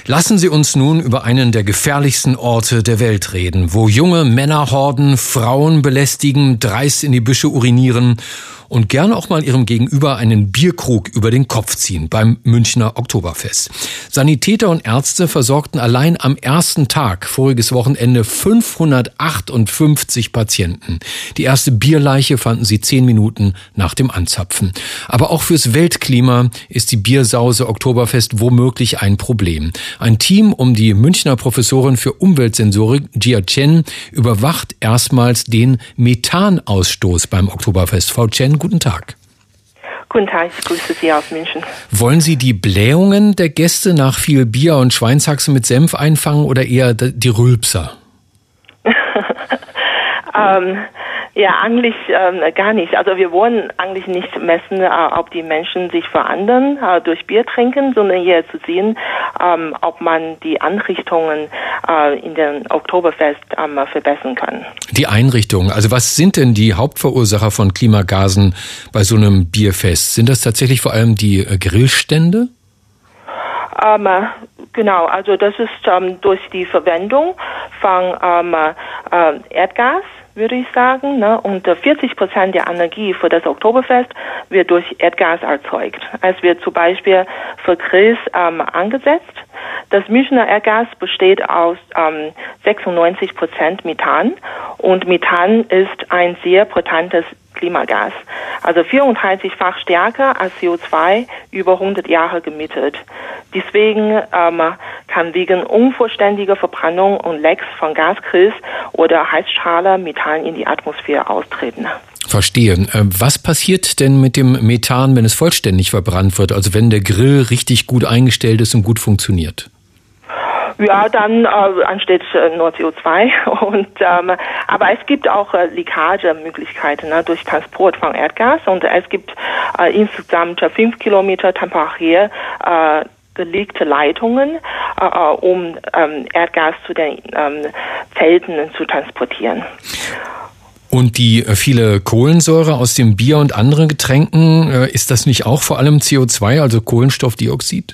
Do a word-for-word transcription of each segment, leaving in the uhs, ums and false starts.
Lassen Sie uns nun über einen der gefährlichsten Orte der Welt reden, wo junge Männerhorden Frauen belästigen, dreist in die Büsche urinieren und gerne auch mal ihrem Gegenüber einen Bierkrug über den Kopf ziehen beim Münchner Oktoberfest. Sanitäter und Ärzte versorgten allein am ersten Tag, voriges Wochenende, fünfhundertachtundfünfzig Patienten. Die erste Bierleiche fanden sie zehn Minuten nach dem Anzapfen. Aber auch fürs Weltklima ist die Biersause Oktoberfest womöglich ein Problem. Ein Team um die Münchner Professorin für Umweltsensorik, Jia Chen, überwacht erstmals den Methanausstoß beim Oktoberfest. Frau Chen, guten Tag. Guten Tag, ich grüße Sie aus München. Wollen Sie die Blähungen der Gäste nach viel Bier und Schweinshaxe mit Senf einfangen oder eher die Rülpser? ähm, ja, eigentlich ähm, gar nicht. Also wir wollen eigentlich nicht messen, äh, ob die Menschen sich verändern äh, durch Bier trinken, sondern eher zu sehen, ähm, ob man die Einrichtungen äh, in den Oktoberfest ähm, verbessern kann. Die Einrichtungen, also was sind denn die Hauptverursacher von Klimagasen bei so einem Bierfest? Sind das tatsächlich vor allem die äh, Grillstände? Ähm, genau, also das ist ähm, durch die Verwendung von ähm, äh, Erdgas, würde ich sagen, ne? Und vierzig Prozent der Energie für das Oktoberfest wird durch Erdgas erzeugt. Es wird zum Beispiel für Grills ähm, angesetzt. Das Münchner Erdgas besteht aus ähm, sechsundneunzig Prozent Methan und Methan ist ein sehr potentes Klimagas. Also vierunddreißig-fach stärker als C O zwei über hundert Jahre gemittelt. Deswegen ähm, kann wegen unvollständiger Verbrennung und Lecks von Gasgrills oder Heizstrahler Methan in die Atmosphäre austreten. Verstehe. Was passiert denn mit dem Methan, wenn es vollständig verbrannt wird? Also wenn der Grill richtig gut eingestellt ist und gut funktioniert? Ja, dann äh, entsteht äh, nur C O zwei. Und, ähm, aber es gibt auch äh, Leckagemöglichkeiten ne, durch Transport von Erdgas. Und es gibt äh, insgesamt fünf Kilometer temporär äh, gelegte Leitungen, äh, um ähm, Erdgas zu den ähm, Zelten zu transportieren. Und die äh, viele Kohlensäure aus dem Bier und anderen Getränken, äh, ist das nicht auch vor allem C O zwei, also Kohlenstoffdioxid?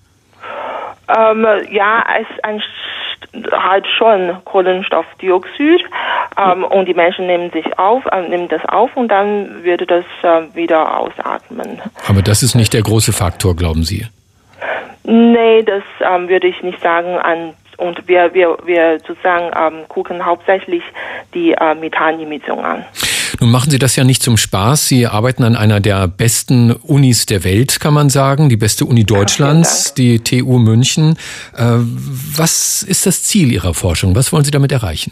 Ähm, ja, es ist halt schon Kohlenstoffdioxid ähm, und die Menschen nehmen sich auf, äh, nehmen das auf und dann würde das äh, wieder ausatmen. Aber das ist nicht der große Faktor, glauben Sie? Nee, das ähm, würde ich nicht sagen. An und wir wir wir sozusagen ähm, gucken hauptsächlich die äh, Methanemission an. Nun machen Sie das ja nicht zum Spaß. Sie arbeiten an einer der besten Unis der Welt, kann man sagen, die beste Uni Deutschlands, ja, die T U München. Äh, was ist das Ziel Ihrer Forschung? Was wollen Sie damit erreichen?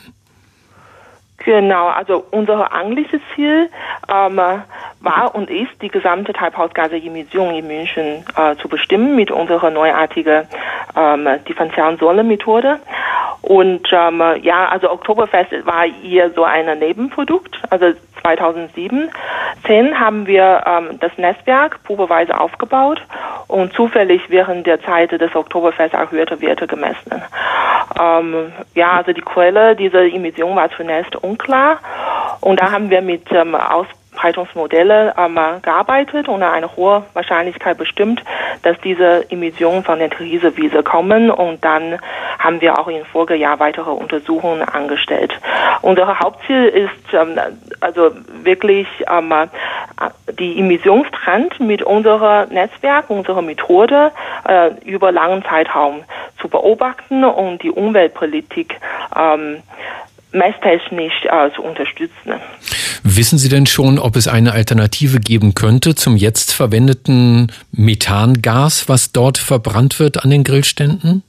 Genau, also unser eigentliches Ziel ähm, war und ist, die gesamte Treibhausgasemission in München äh, zu bestimmen mit unserer neuartigen ähm, differenzialen Säulenmethode. Und ähm, ja, also Oktoberfest war eher so ein Nebenprodukt. Also zweitausendsiebzehn haben wir ähm, das Netzwerk probeweise aufgebaut und zufällig während der Zeit des Oktoberfests erhöhte Werte gemessen. Ähm, ja, also die Quelle dieser Emission war zunächst unklar und da haben wir mit ähm, Ausbreitungsmodellen ähm, gearbeitet und eine hohe Wahrscheinlichkeit bestimmt, dass diese Emissionen von der Theresienwiese kommen und dann haben wir auch im Folgejahr weitere Untersuchungen angestellt. Unser Hauptziel ist ähm, also wirklich ähm, die Emissionstrend mit unserem Netzwerk, unserer Methode äh, über langen Zeitraum zu beobachten und die Umweltpolitik ähm, messtechnisch äh, zu unterstützen. Wissen Sie denn schon, ob es eine Alternative geben könnte zum jetzt verwendeten Methangas, was dort verbrannt wird an den Grillständen?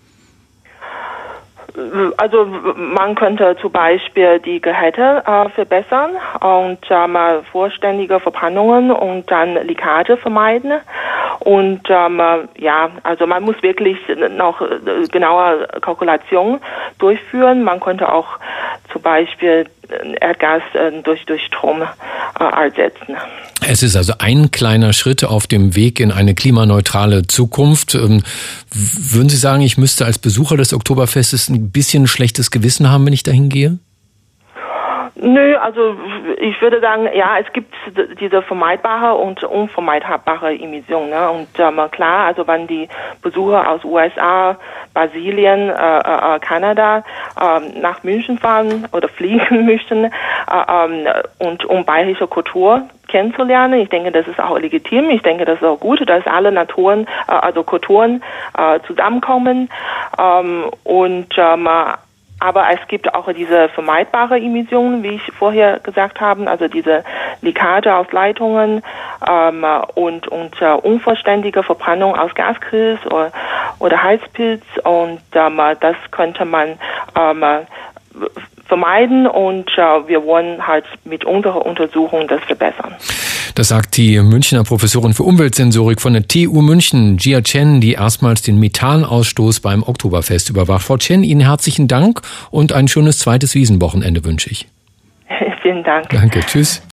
Also man könnte zum Beispiel die Gehälter äh, verbessern und äh, mal vollständige Verbrennungen und dann Leckage vermeiden. Und ähm, ja, also man muss wirklich noch genaue Kalkulationen durchführen. Man könnte auch zum Beispiel Erdgas äh, durch, durch Strom äh, ersetzen. Es ist also ein kleiner Schritt auf dem Weg in eine klimaneutrale Zukunft. Ähm, würden Sie sagen, ich müsste als Besucher des Oktoberfestes ein bisschen schlechtes Gewissen haben, wenn ich dahin gehe? Nö, also ich würde sagen, ja, es gibt diese vermeidbare und unvermeidbare Emission. Ne? Und ähm, klar, also wenn die Besucher aus U S A, Brasilien, äh, äh, Kanada äh, nach München fahren oder fliegen möchten äh, äh, und um bayerische Kultur kennenzulernen. Ich denke, das ist auch legitim. Ich denke, das ist auch gut, dass alle Naturen, äh, also Kulturen äh, zusammenkommen ähm, und ähm, aber es gibt auch diese vermeidbare Emissionen, wie ich vorher gesagt habe, also diese Leckage aus Leitungen ähm, und, und uh, unvollständige Verbrennung aus Gaskris oder, oder Heizpilz. Und ähm, das könnte man ähm, vermeiden und äh, wir wollen halt mit unserer Untersuchung das verbessern. Das sagt die Münchner Professorin für Umweltsensorik von der T U München, Jia Chen, die erstmals den Methanausstoß beim Oktoberfest überwacht. Frau Chen, Ihnen herzlichen Dank und ein schönes zweites Wiesenwochenende wünsche ich. Vielen Dank. Danke, tschüss.